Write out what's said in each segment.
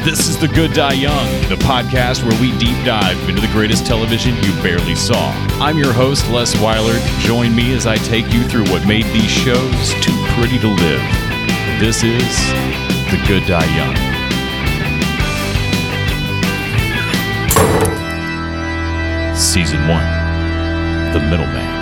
This is The Good Die Young, the podcast where we deep dive into the greatest television you barely saw. I'm your host, Les Weiler. Join me as I take you through what made these shows too pretty to live. This is The Good Die Young. Season 1, The Middleman.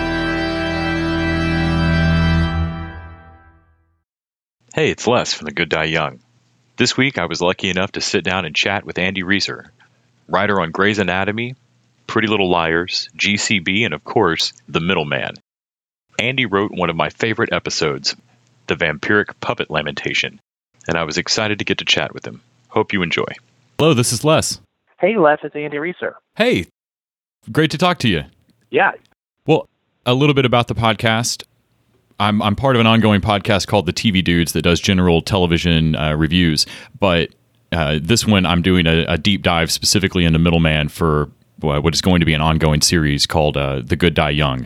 Hey, it's Les from The Good Die Young. This week, I was lucky enough to sit down and chat with Andy Reeser, writer on Grey's Anatomy, Pretty Little Liars, GCB, and of course, The Middleman. Andy wrote one of my favorite episodes, The Vampiric Puppet Lamentation, and I was excited to get to chat with him. Hope you enjoy. Hello, this is Les. Hey, Les, it's Andy Reeser. Hey, great to talk to you. Yeah. Well, a little bit about the podcast. I'm part of an ongoing podcast called The TV Dudes that does general television reviews, but this one I'm doing a deep dive specifically into Middleman for what is going to be an ongoing series called The Good Die Young.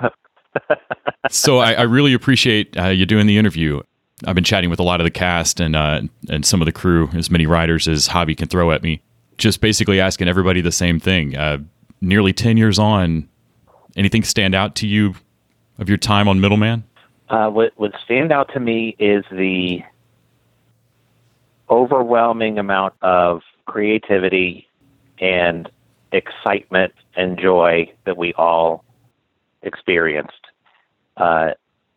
So I really appreciate you doing the interview. I've been chatting with a lot of the cast and some of the crew, as many writers as Javi can throw at me, just basically asking everybody the same thing. Nearly 10 years on, anything stand out to you of your time on Middleman? What would stand out to me is the overwhelming amount of creativity and excitement and joy that we all experienced. There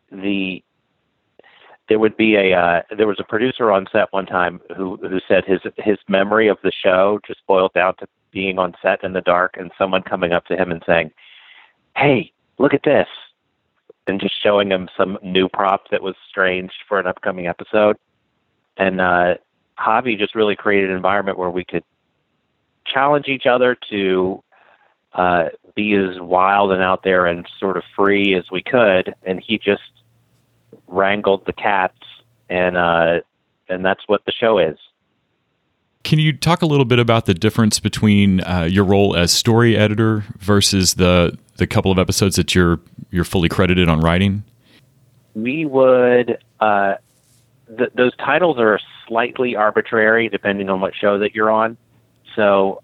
was a producer on set one time who said his memory of the show just boiled down to being on set in the dark and someone coming up to him and saying, "Hey, look at this," and just showing him some new prop that was strange for an upcoming episode. And Javi just really created an environment where we could challenge each other to be as wild and out there and sort of free as we could. And he just wrangled the cats, and that's what the show is. Can you talk a little bit about the difference between your role as story editor versus the couple of episodes that you're fully credited on writing? We would those titles are slightly arbitrary depending on what show that you're on. So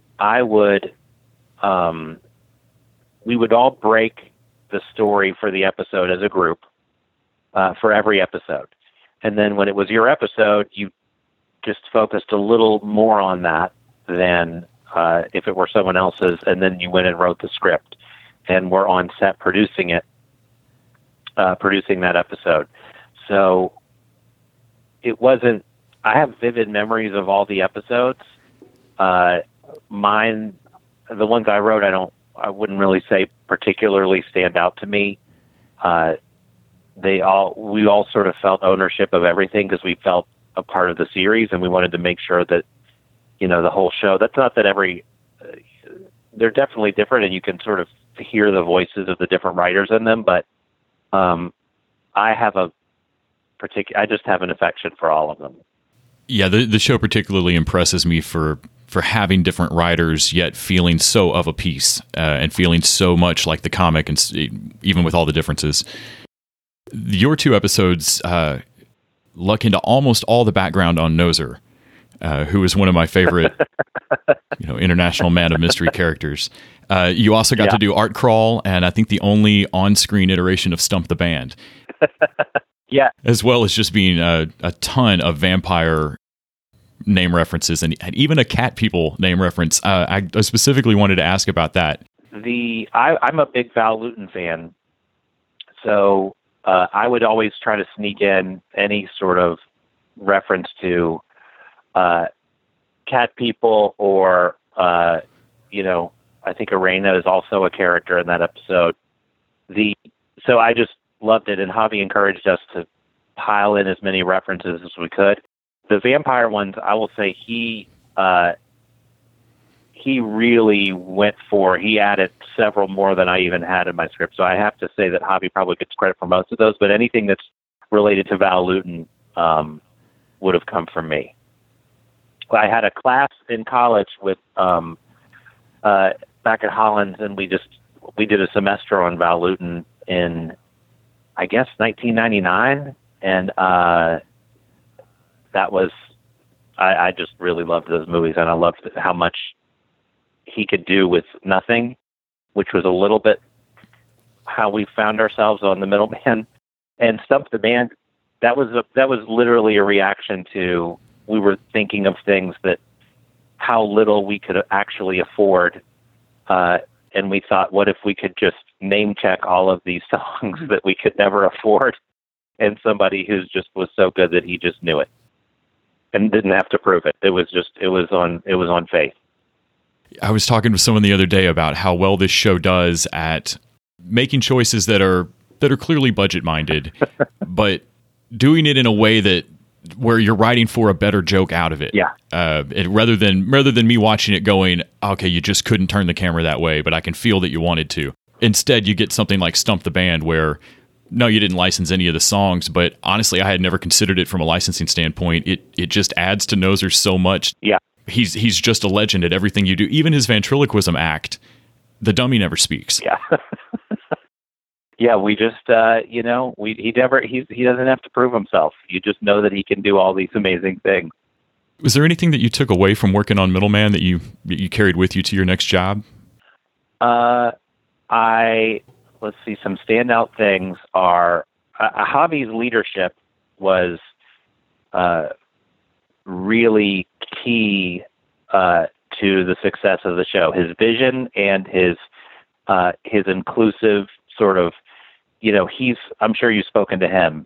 we would all break the story for the episode as a group for every episode, and then when it was your episode, you just focused a little more on that than if it were someone else's, and then you went and wrote the script and were on set producing that episode. So it wasn't, I have vivid memories of all the episodes. Mine, the ones I wrote, I wouldn't really say particularly stand out to me. We all sort of felt ownership of everything because we felt a part of the series, and we wanted to make sure that, the whole show, that's not that they're definitely different, and you can sort of hear the voices of the different writers in them, but I just have an affection for all of them. Yeah, the show particularly impresses me for having different writers, yet feeling so of a piece and feeling so much like the comic, and even with all the differences. Your two episodes luck into almost all the background on Noser, who is one of my favorite international man of mystery characters. You also got to do Art Crawl, and I think the only on-screen iteration of Stump the Band. Yeah. As well as just being a ton of vampire name references and even a cat people name reference. I specifically wanted to ask about that. I'm a big Val Lewton fan, so I would always try to sneak in any sort of reference to cat people, or I think Arena is also a character in that episode. So I just loved it, and Javi encouraged us to pile in as many references as we could. The vampire ones, I will say he really went for. He added several more than I even had in my script. So I have to say that Javi probably gets credit for most of those, but anything that's related to Val Lewton would have come from me. I had a class in college with back at Hollins, and we did a semester on Val Lewton in, I guess, 1999, and that was I just really loved those movies, and I loved how much he could do with nothing, which was a little bit how we found ourselves on The Middleman. And Stump the Band, that was literally a reaction to, we were thinking of things that how little we could actually afford, and we thought, what if we could just name check all of these songs that we could never afford, and somebody who just was so good that he just knew it and didn't have to prove it. It was on faith. I was talking to someone the other day about how well this show does at making choices that are clearly budget minded, but doing it in a way that where you're writing for a better joke out of it. Yeah. Rather than me watching it going, okay, you just couldn't turn the camera that way, but I can feel that you wanted to. Instead, you get something like Stump the Band, where no, you didn't license any of the songs, but honestly, I had never considered it from a licensing standpoint. It just adds to Noser so much. Yeah. He's just a legend at everything you do. Even his ventriloquism act, the dummy never speaks. Yeah. Yeah, we just, he doesn't have to prove himself. You just know that he can do all these amazing things. Was there anything that you took away from working on Middleman that you carried with you to your next job? Let's see, some standout things are, Javi's leadership was really key to the success of the show. His vision and his inclusive sort of, I'm sure you've spoken to him.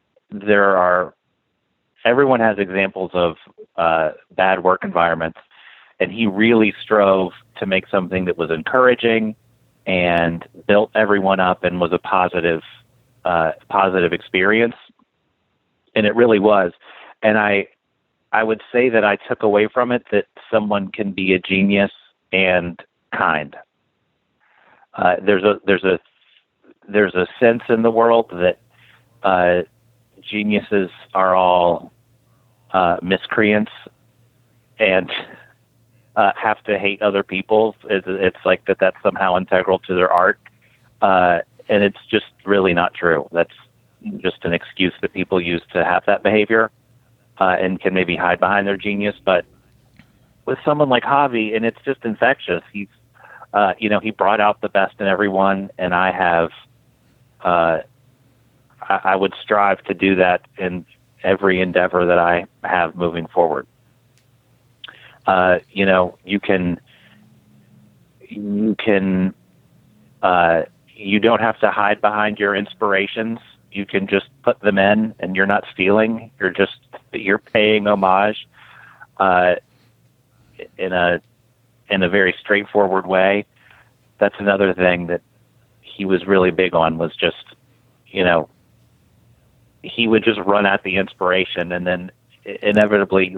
Everyone has examples of bad work environments, and he really strove to make something that was encouraging and built everyone up and was a positive experience. And it really was. And I would say that I took away from it that someone can be a genius and kind. There's a sense in the world that geniuses are all miscreants and have to hate other people. It's like that's somehow integral to their art, and it's just really not true. That's just an excuse that people use to have that behavior, and can maybe hide behind their genius. But with someone like Javi, and it's just infectious. He brought out the best in everyone, and I would strive to do that in every endeavor that I have moving forward. You don't have to hide behind your inspirations. You can just put them in, and you're not stealing. You're paying homage, in a very straightforward way. That's another thing that he was really big on, was just, he would just run at the inspiration, and then inevitably,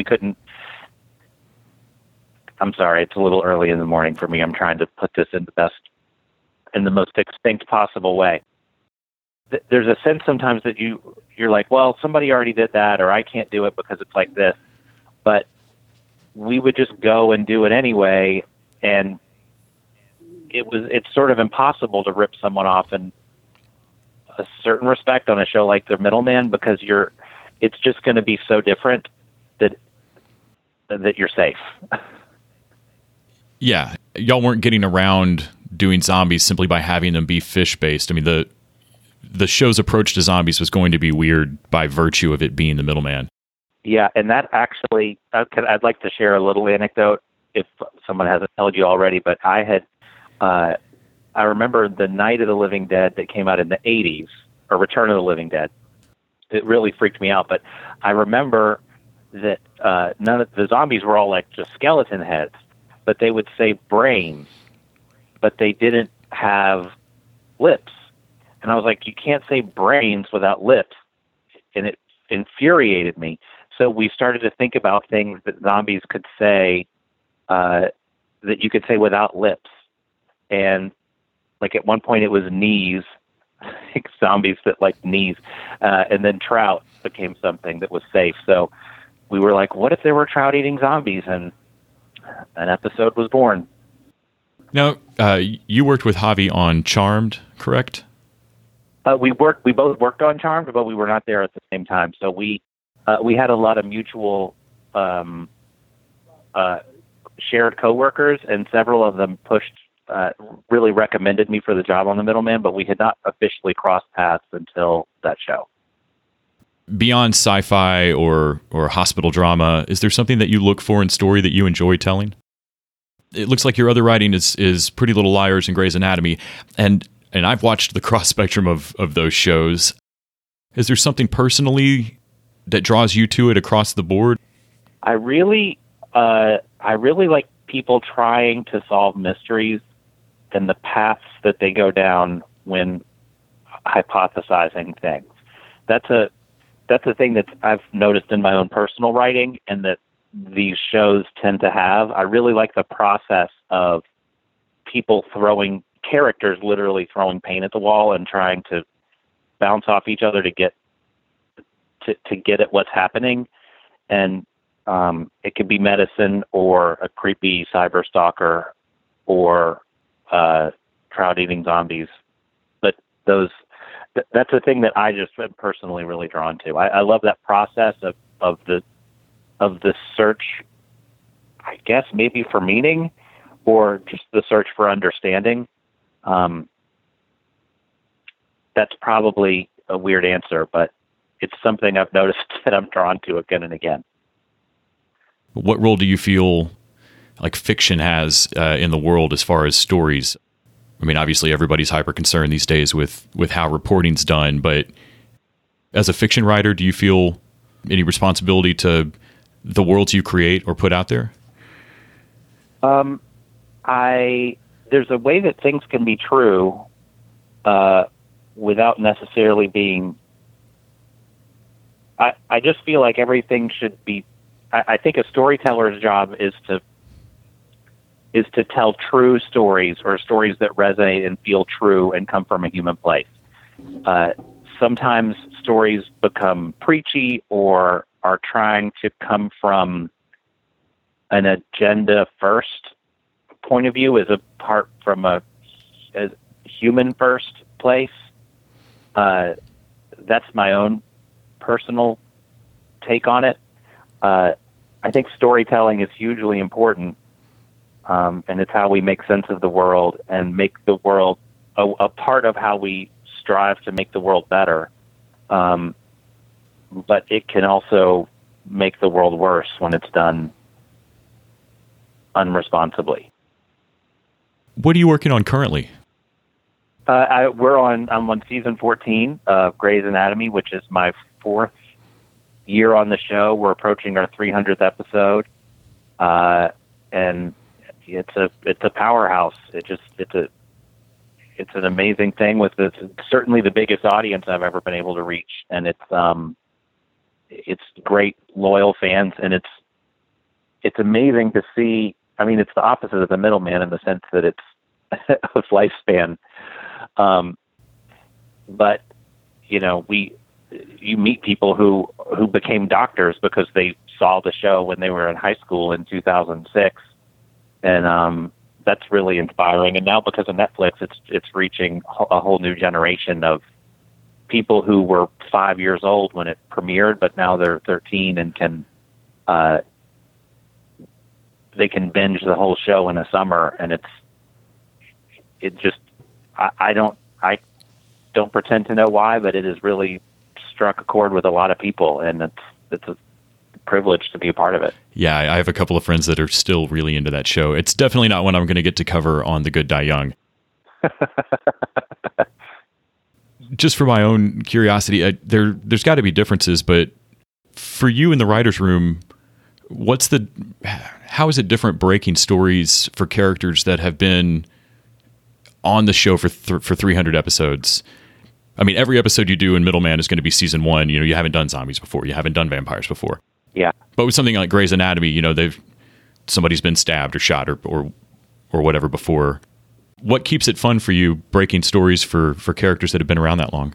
I'm sorry, it's a little early in the morning for me. I'm trying to put this in the most succinct possible way. There's a sense sometimes that you're like, well, somebody already did that, or I can't do it because it's like this. But we would just go and do it anyway, and it's sort of impossible to rip someone off in a certain respect on a show like The Middleman, because it's just going to be so different that you're safe. Yeah, y'all weren't getting around doing zombies simply by having them be fish-based. I mean, the show's approach to zombies was going to be weird by virtue of it being The Middleman. Yeah, and that actually, I'd like to share a little anecdote if someone hasn't told you already, but I remember the Night of the Living Dead that came out in the 80s, or Return of the Living Dead. It really freaked me out, but I remember that none of the zombies were all like just skeleton heads, but they would say brains, but they didn't have lips. And I was like, you can't say brains without lips. And it infuriated me. So we started to think about things that zombies could say, that you could say without lips. And like at one point it was knees, zombies that like knees. And then trout became something that was safe. So we were like, what if there were trout eating zombies? And an episode was born. Now, you worked with Javi on Charmed, correct? We both worked on Charmed, but we were not there at the same time. So we had a lot of mutual shared coworkers, and several of them really recommended me for the job on The Middleman, but we had not officially crossed paths until that show. Beyond sci-fi or hospital drama, is there something that you look for in story that you enjoy telling? It looks like your other writing is Pretty Little Liars and Grey's Anatomy, and I've watched the cross spectrum of those shows. Is there something personally that draws you to it across the board? I really like people trying to solve mysteries and the paths that they go down when hypothesizing things. That's a thing that I've noticed in my own personal writing, and that these shows tend to have. I really like the process of characters literally throwing paint at the wall and trying to bounce off each other to get at what's happening. And it could be medicine or a creepy cyber stalker or crowd-eating zombies. But that's a thing that I just am personally really drawn to. I love that process of the search, I guess maybe for meaning, or just the search for understanding. That's probably a weird answer, but it's something I've noticed that I'm drawn to again and again. What role do you feel like fiction has in the world as far as stories? I mean, obviously everybody's hyper concerned these days with how reporting's done, but as a fiction writer, do you feel any responsibility to the worlds you create or put out there? There's a way that things can be true without necessarily being. I just feel like everything should be. I think a storyteller's job is to tell true stories, or stories that resonate and feel true and come from a human place. Sometimes stories become preachy or are trying to come from an agenda first point of view, as apart from a human first place. That's my own personal take on it. I think storytelling is hugely important. And it's how we make sense of the world and make the world a part of how we strive to make the world better. But it can also make the world worse when it's done unresponsibly. What are you working on currently? I'm on season 14 of Grey's Anatomy, which is my 4th year on the show. We're approaching our 300th episode. And it's a powerhouse. It's an amazing thing with certainly the biggest audience I've ever been able to reach, and it's great loyal fans, and it's amazing to see. I mean, it's the opposite of The Middleman in the sense that it's of lifespan, but you meet people who became doctors because they saw the show when they were in high school in 2006. And that's really inspiring. And now because of Netflix, it's reaching a whole new generation of people who were 5 years old when it premiered, but now they're 13 and they can binge the whole show in a summer. And I don't pretend to know why, but it has really struck a chord with a lot of people, and it's a privilege to be a part of it. Yeah, I have a couple of friends that are still really into that show. It's definitely not one I'm going to get to cover on The Good Die Young. Just for my own curiosity, there's got to be differences, but for you in the writer's room, how is it different breaking stories for characters that have been on the show for 300 episodes? I mean, every episode you do in Middleman is going to be season 1. You haven't done zombies before. You haven't done vampires before. Yeah. But with something like Grey's Anatomy, somebody's been stabbed or shot or whatever before. What keeps it fun for you breaking stories for characters that have been around that long?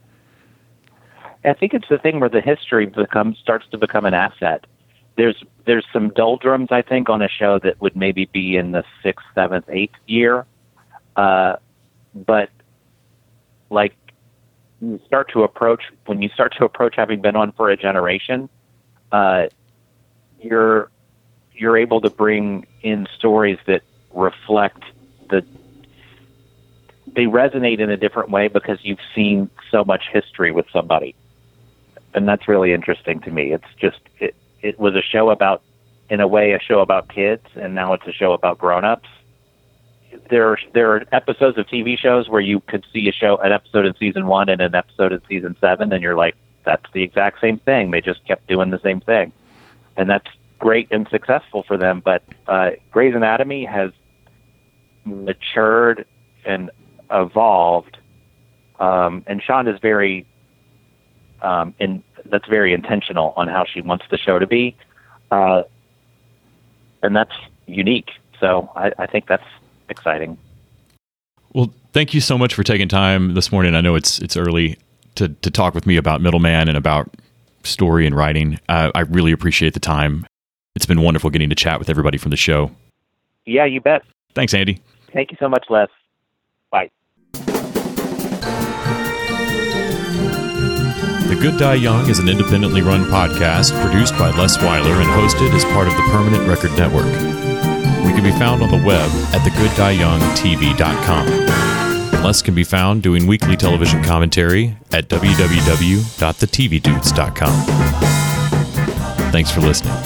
I think it's the thing where the history starts to become an asset. There's some doldrums, I think, on a show that would maybe be in the 6th, 7th, 8th year. But like when you start to approach having been on for a generation, you're able to bring in stories that reflect they resonate in a different way because you've seen so much history with somebody. And that's really interesting to me. It's just, it was a show about kids, and now it's a show about grown-ups. There are episodes of TV shows where you could see an episode in season 1 and an episode in season 7, and you're like, that's the exact same thing. They just kept doing the same thing. And that's great and successful for them. But Grey's Anatomy has matured and evolved, and Shonda is very that's very intentional on how she wants the show to be, and that's unique. So I think that's exciting. Well, thank you so much for taking time this morning. I know it's early to talk with me about Middleman and about story and writing. I really appreciate the time. It's been wonderful getting to chat with everybody from the show. Yeah, you bet. Thanks, Andy. Thank you so much, Les. Bye. The Good Die Young is an independently run podcast produced by Les Weiler and hosted as part of the Permanent Record Network. We can be found on the web at thegoodDieYoungTV.com. Les can be found doing weekly television commentary at www.thetvdudes.com. Thanks for listening.